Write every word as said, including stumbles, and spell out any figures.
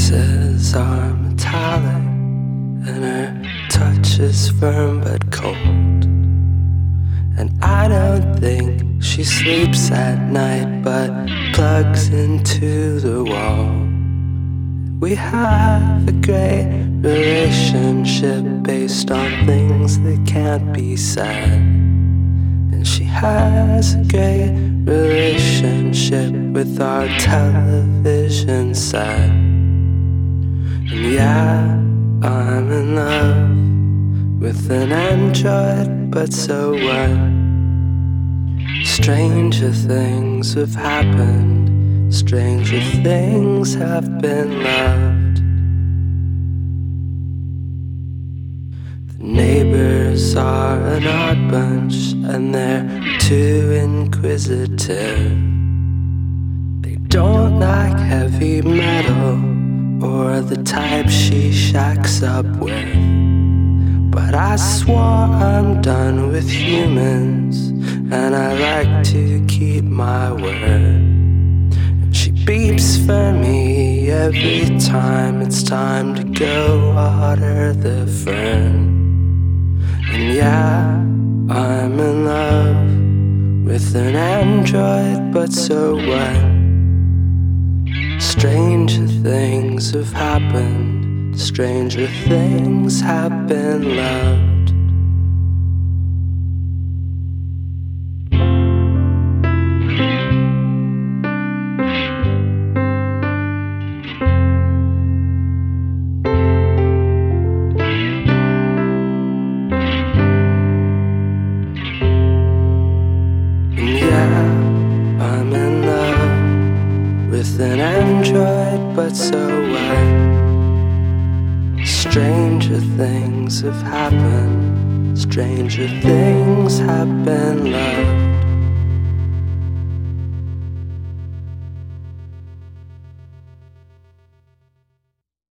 faces are metallic, and her touch is firm but cold. And I don't think she sleeps at night, but plugs into the wall. We have a great relationship based on things that can't be said. And she has a great relationship with our television set. And yeah, I'm in love with an android, but so what? Stranger things have happened, stranger things have been loved. The neighbors are an odd bunch, and they're too inquisitive. They don't like heavy metal or the type she shacks up with. But I swore I'm done with humans, and I like to keep my word. And she beeps for me every time it's time to go water the fern. And yeah, I'm in love with an android, but so what? Stranger things have happened, stranger things have been loved. And yeah, I'm in love with an android, but so what? Stranger things have happened, stranger things have been loved.